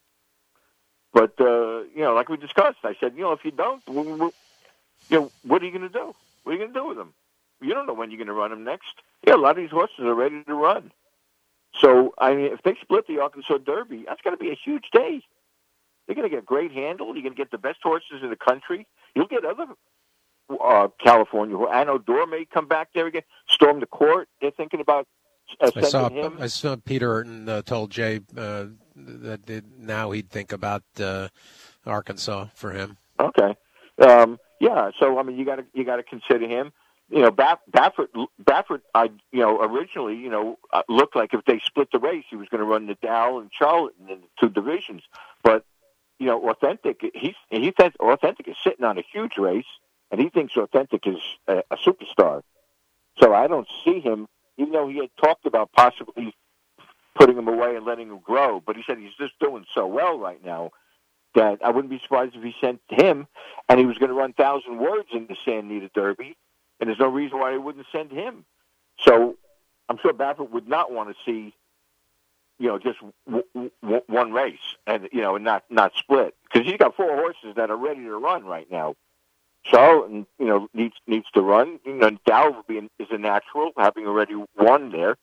S3: But uh, you know, like we discussed, I said, you know, if you don't, we, we, you know, what are you going to do? What are you going to do with them? You don't know when you're going to run them next. Yeah, a lot of these horses are ready to run. So, I mean, if they split the Arkansas Derby, that's going to be a huge day. They're going to get a great handle. You're going to get the best horses in the country. You'll get other uh, California. Anno Dor may come back there again. Storm the Court. They're thinking about uh, sending
S2: I saw,
S3: him.
S2: I saw Peter Urton uh, told Jay uh, that it, now he'd think about uh, Arkansas for him.
S3: Okay. Um, yeah. So I mean, you got to you got to consider him. You know, Baff- Baffert. Baffert. I you know originally you know uh, looked like if they split the race, he was going to run the Dow and Charlotte in the two divisions, but. You know, Authentic. He's he says Authentic is sitting on a huge race, and he thinks Authentic is a, a superstar. So I don't see him, even though he had talked about possibly putting him away and letting him grow. But he said he's just doing so well right now that I wouldn't be surprised if he sent him, and he was going to run thousand words in the Santa Anita Derby, and there's no reason why he wouldn't send him. So I'm sure Baffert would not want to see. You know, just w- w- one race, and you know, and not not split because he's got four horses that are ready to run right now. Charlotte, you know, needs needs to run. You know, Dow being is a natural, having already won there.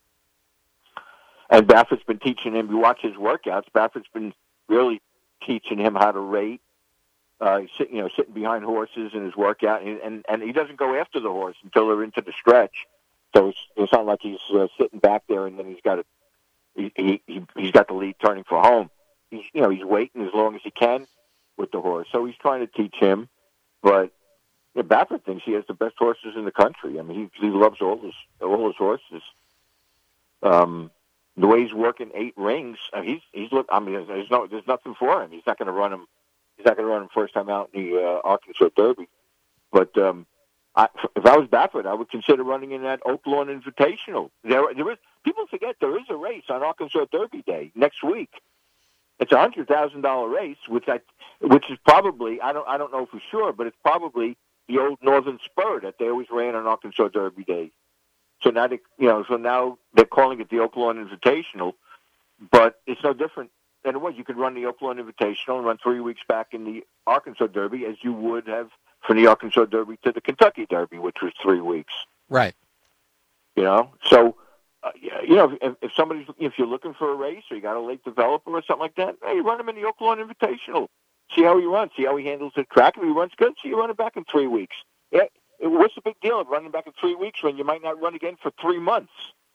S3: And Baffert's been teaching him. You watch his workouts. Baffert's been really teaching him how to rate. Uh, sit, you know, sitting behind horses in his workout, and, and and he doesn't go after the horse until they're into the stretch. So it's, it's not like he's uh, sitting back there and then he's got to. He, he, he's got the lead turning for home. He's, you know, he's waiting as long as he can with the horse. So he's trying to teach him. But you know, Baffert thinks he has the best horses in the country. I mean, he, he loves all his all his horses. Um, the way he's working eight rings, I mean, he's he's look. I mean, there's no there's nothing for him. He's not going to run him. He's not going to run him first time out in the uh, Arkansas Derby. But um, I, if I was Baffert, I would consider running in that Oak Lawn Invitational. There, there is. People forget there is a race on Arkansas Derby Day next week. It's a hundred thousand dollar race, which I, which is probably I don't I don't know for sure, but it's probably the old Northern Spur that they always ran on Arkansas Derby Day. So now they, you know, so now they're calling it the Oak Lawn Invitational, but it's no different than it was. You could run the Oak Lawn Invitational and run three weeks back in the Arkansas Derby as you would have from the Arkansas Derby to the Kentucky Derby, which was three weeks.
S2: Right.
S3: You know, so. Uh, you know, if, if somebody's if you're looking for a race or you got a late developer or something like that, hey, you run him in the Oak Lawn Invitational. See how he runs. See how he handles the track. If he runs good, so you run it back in three weeks. Yeah, what's the big deal of running back in three weeks when you might not run again for three months?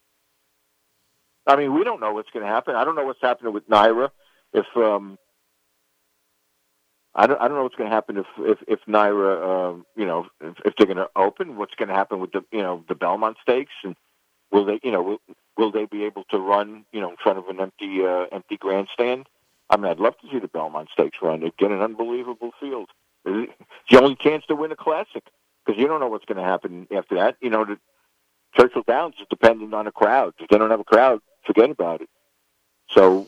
S3: I mean, we don't know what's going to happen. I don't know what's happening with Naira. If um, I don't, I don't know what's going to happen if if, if Naira, um, you know, if, if they're going to open. What's going to happen with the, you know, the Belmont Stakes, and will they, you know, will, will they be able to run, you know, in front of an empty uh, empty grandstand? I mean, I'd love to see the Belmont Stakes run. They'd get an unbelievable field. It's the only chance to win a Classic, because you don't know what's going to happen after that. You know, the Churchill Downs is dependent on a crowd. If they don't have a crowd, forget about it. So,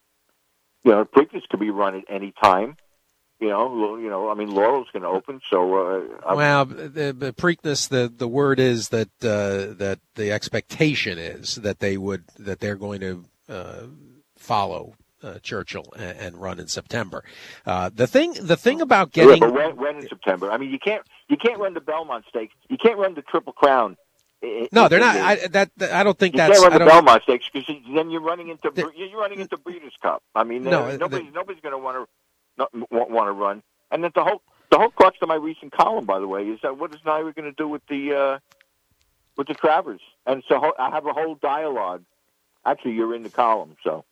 S3: you know, Preakness could be run at any time. You know, you know. I mean, Laurel's going to open, so. Uh,
S2: well, the, the Preakness, the the word is that uh, that the expectation is that they would that they're going to uh, follow uh, Churchill and, and run in September. Uh, the thing, the thing about getting
S3: yeah, but when, when in September? I mean, you can't you can't run the Belmont Stakes. You can't run the Triple Crown.
S2: No, they're not. I, that I don't think
S3: you
S2: that's.
S3: You can't run
S2: the
S3: the Belmont Stakes because then you're running into you're running into Breeders' Cup. I mean,
S2: no,
S3: uh, nobody nobody's going to want to. Not want to run, and then the whole the whole crux of my recent column, by the way, is that what is Naira going to do with the uh, with the Travers? And so I have a whole dialogue. Actually, you're in the column, so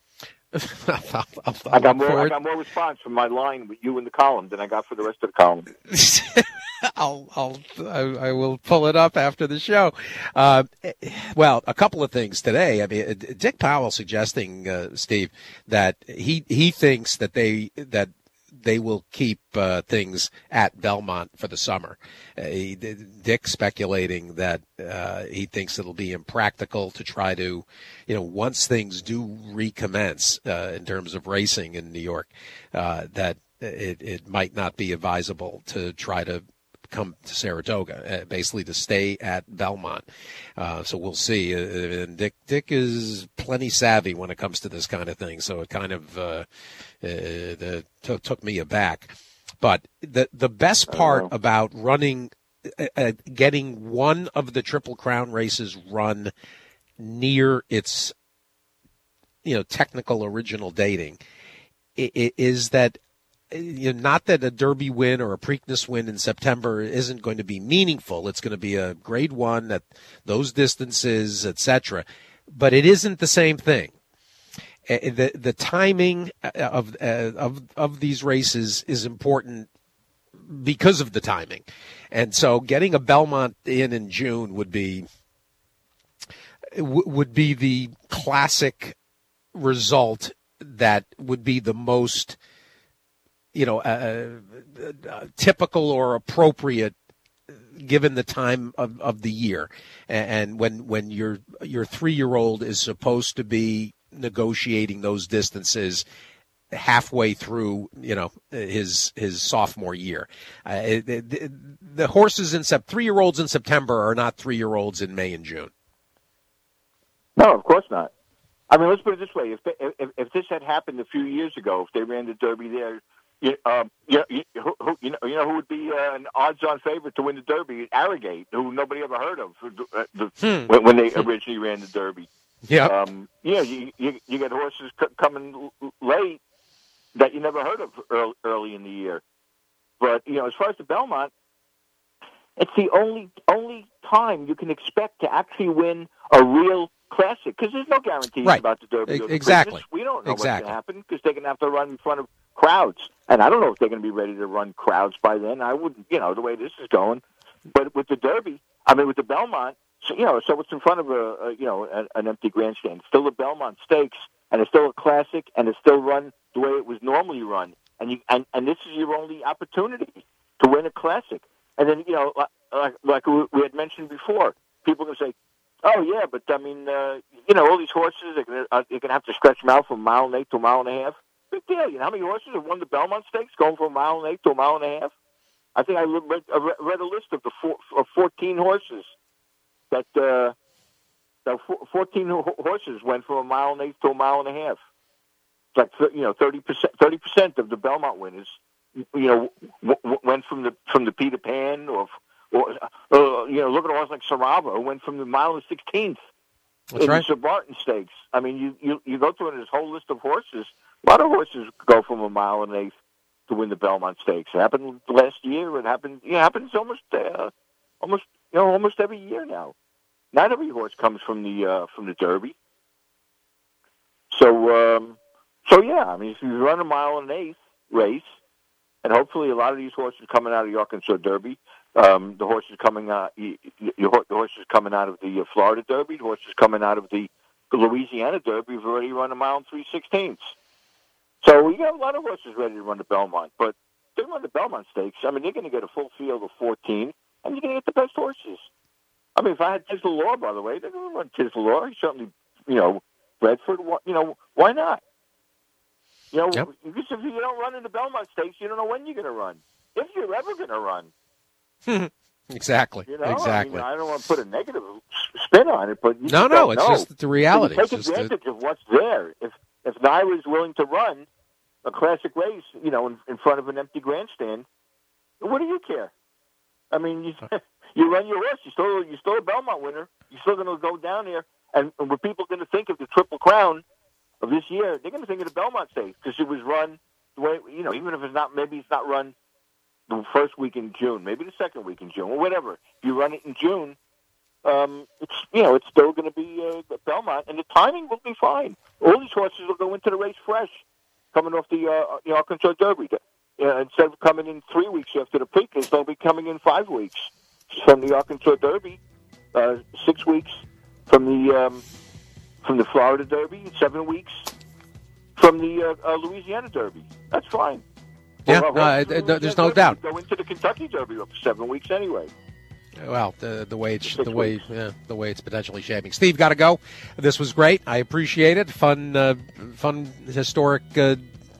S2: I'll, I'll, I'll
S3: I got more.
S2: forward.
S3: I got more response from my line with you in the column than I got for the rest of the column.
S2: I'll, I'll, I, I will pull it up after the show. Uh, well, a couple of things today. I mean, Dick Powell suggesting, uh, Steve, that he he thinks that they that they will keep uh, things at Belmont for the summer. Uh, he, Dick speculating that uh, he thinks it'll be impractical to try to, you know, once things do recommence uh, in terms of racing in New York, uh, that it, it might not be advisable to try to come to Saratoga, uh, basically to stay at Belmont. Uh, so we'll see. Uh, and Dick Dick is plenty savvy when it comes to this kind of thing. So it kind of uh, uh, t- took me aback. But the the best part about running, uh, uh, getting one of the Triple Crown races run near its, you know, technical original dating, it, it is that. You know, not that a Derby win or a Preakness win in September isn't going to be meaningful. It's going to be a grade one at those distances, et cetera. But it isn't the same thing. The the timing of of of these races is important because of the timing, and so getting a Belmont in in June would be would be the classic result that would be the most, you know, uh, uh, typical or appropriate given the time of, of the year. And when when your your three-year-old is supposed to be negotiating those distances halfway through, you know, his his sophomore year. Uh, the, the horses in Sep- three-year-olds in September are not three-year-olds in May and June.
S3: No, of course not. I mean, let's put it this way: if they, if, if this had happened a few years ago, if they ran the Derby there, you, um, you, you, who, you know, you know who would be uh, an odds-on favorite to win the Derby? Arrogate, who nobody ever heard of uh, the, hmm. when, when they originally ran the Derby.
S2: Yeah,
S3: um, you know, you, you you get horses c- coming late that you never heard of early, early in the year. But you know, as far as the Belmont, it's the only only time you can expect to actually win a real classic, because there's no guarantees
S2: right.
S3: about the Derby.
S2: E-
S3: or the
S2: exactly.
S3: Preakness. We don't know
S2: exactly.
S3: what's going to happen because they're going to have to run in front of crowds, and I don't know if they're going to be ready to run crowds by then. I wouldn't, you know, the way this is going. But with the Derby, I mean, with the Belmont, so, you know, so it's in front of a, a you know, a, an empty grandstand. It's still the Belmont Stakes, and it's still a classic, and it's still run the way it was normally run. And you, and, and this is your only opportunity to win a classic. And then, you know, like, like we had mentioned before, people are going to say, oh, yeah, but, I mean, uh, you know, all these horses, they're going uh, to have to stretch them out from a mile and eight to a mile and a half. Big deal. You know how many horses have won the Belmont Stakes going from a mile and eight to a mile and a half? I think I read, I read a list of the four, of fourteen horses that, uh, that fourteen horses went from a mile and eight to a mile and a half. It's like, you know, thirty percent, thirty percent of the Belmont winners, you know, w- w- went from the from the Peter Pan or, or uh, you know, look at a horse like Sarava, who went from the mile and sixteenth
S2: That's
S3: in
S2: right.
S3: the Barton Stakes. I mean, you, you, you go through this whole list of horses. A lot of horses go from a mile and eighth to win the Belmont Stakes. It happened last year. It happened. It happens almost uh, almost you know almost every year now. Not every horse comes from the uh, from the Derby. So um, so yeah, I mean, if you run a mile and an eighth race, and hopefully a lot of these horses coming out of the Arkansas Derby, um, the horses coming out, the horses coming out of the Florida Derby, the horses coming out of the, the Louisiana Derby have already run a mile and three sixteenths. So you got a lot of horses ready to run the Belmont, but they run the Belmont Stakes. I mean, they're going to get a full field of fourteen, and you're going to get the best horses. I mean, if I had Tizzle Law, by the way, they're going to run Tizzle Law. He certainly, you know, Redford. You know, why not? You know, yep. If you don't run in the Belmont Stakes, you don't know when you're going to run, if you're ever going to run.
S2: Exactly.
S3: You know,
S2: exactly.
S3: I, mean, I don't want to put a negative spin on it, but you
S2: no, no, it's
S3: know.
S2: just the reality.
S3: So you take
S2: it's
S3: advantage
S2: a...
S3: of what's there. If if Naira is willing to run a classic race, you know, in, in front of an empty grandstand, what do you care? I mean, you, you run your horse. You're still you're still a Belmont winner. You're still going to go down there, and, and what people are going to think of the Triple Crown of this year, they're going to think of the Belmont Stakes because it was run the way, you know, even if it's not, maybe it's not run the first week in June, maybe the second week in June, or whatever. If you run it in June, um, it's you know it's still going to be uh, Belmont, and the timing will be fine. All these horses will go into the race fresh, coming off the, uh, the Arkansas Derby. Uh, instead of coming in three weeks after the Preakness, they'll be coming in five weeks from the Arkansas Derby, uh, six weeks from the um, from the Florida Derby, seven weeks from the uh, uh, Louisiana Derby. That's fine.
S2: Yeah,
S3: well,
S2: uh, uh, there's no doubt.
S3: Go into the Kentucky Derby for seven weeks anyway.
S2: Well, the the way it's the way yeah, the way it's potentially shaping. Steve, got to go. This was great. I appreciate it. Fun, uh, fun, historic uh,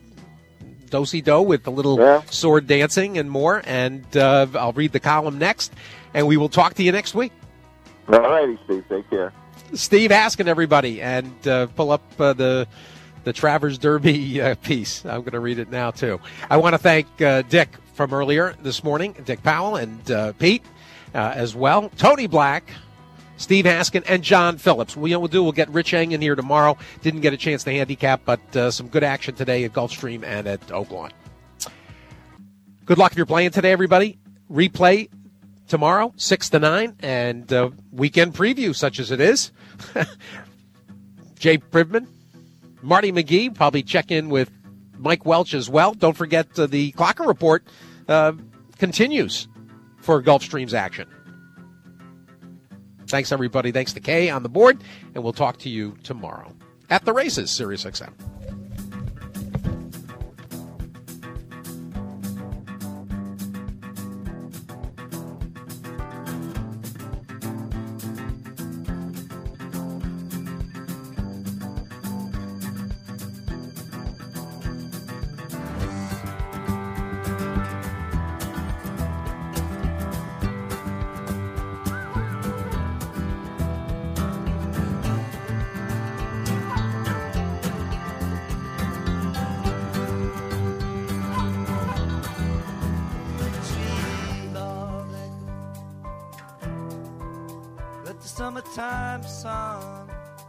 S2: do-si-do with a little
S3: yeah.
S2: sword dancing and more. And uh, I'll read the column next, and we will talk to you next week.
S3: All righty, Steve. Take care.
S2: Steve Haskin, everybody, and uh, pull up uh, the the Travers Derby uh, piece. I'm going to read it now, too. I want to thank uh, Dick from earlier this morning, Dick Powell, and uh, Pete uh, as well, Tony Black, Steve Haskin, and John Phillips. We, you know, we'll do, we'll get Rich Eng in here tomorrow. Didn't get a chance to handicap, but uh, some good action today at Gulfstream and at Oaklawn. Good luck if you're playing today, everybody. Replay tomorrow, six to nine, and uh, weekend preview, such as it is. Jay Privman, Marty McGee, probably check in with Mike Welch as well. Don't forget uh, the Clocker Report uh, continues for Gulfstream's action. Thanks, everybody. Thanks to Kay on the board, and we'll talk to you tomorrow at the races, Sirius X M.
S4: Summertime sun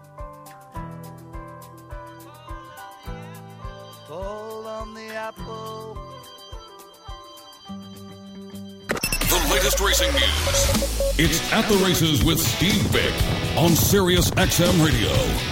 S4: fall on the apple.
S1: The latest racing news. It's At the Races with Steve Bick on Sirius X M Radio.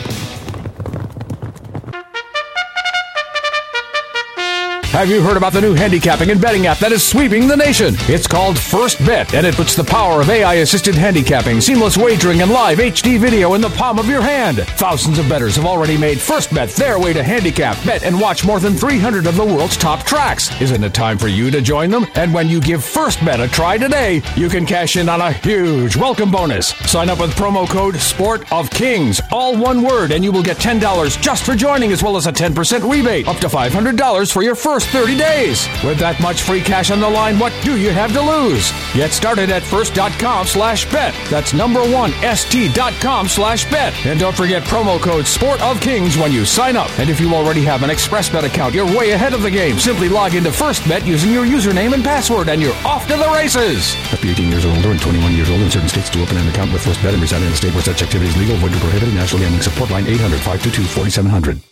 S5: Have you heard about the new handicapping and betting app that is sweeping the nation? It's called First Bet, and it puts the power of A I-assisted handicapping, seamless wagering, and live H D video in the palm of your hand. Thousands of bettors have already made First Bet their way to handicap, bet, and watch more than three hundred of the world's top tracks. Isn't it time for you to join them? And when you give First Bet a try today, you can cash in on a huge welcome bonus. Sign up with promo code Sport of Kings, all one word, and you will get ten dollars just for joining, as well as a ten percent rebate, up to five hundred dollars for your first thirty days. With that much free cash on the line, what do you have to lose? Get started at first.com slash bet. That's number one, st.com slash bet. And don't forget promo code Sport of Kings when you sign up. And if you already have an ExpressBet account, you're way ahead of the game. Simply log into FirstBet using your username and password, and you're off to the races. Up to eighteen years or older and twenty-one years old in certain states to open an account with FirstBet and residing in a state where such activity is legal, void, or prohibited. National Gambling Support Line eight hundred, five two two, four seven zero zero.